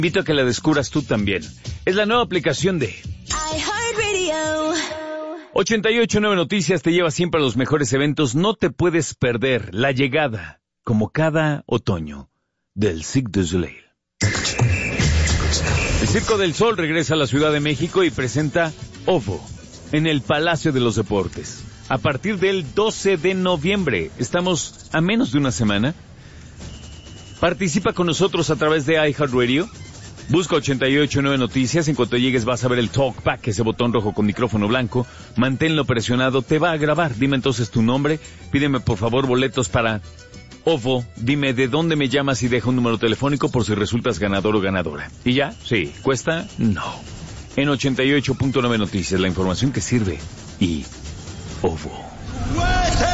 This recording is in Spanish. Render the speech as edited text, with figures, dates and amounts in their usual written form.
Invito a que la descubras tú también. Es la nueva aplicación de iHeartRadio. 88.9 Noticias te lleva siempre a los mejores eventos. No te puedes perder la llegada, como cada otoño, del Cirque du Soleil. El Circo del Sol regresa a la Ciudad de México y presenta OVO en el Palacio de los Deportes. A partir del 12 de noviembre, estamos a menos de una semana. Participa con nosotros a través de iHeartRadio. Busca 88.9 Noticias. En cuanto llegues vas a ver el Talkback, ese botón rojo con micrófono blanco. Manténlo presionado, te va a grabar. Dime entonces tu nombre. Pídeme por favor boletos para OVO. Dime de dónde me llamas y deja un número telefónico por si resultas ganador o ganadora. ¿Y ya? Sí. ¿Cuesta? No. En 88.9 Noticias, la información que sirve y OVO.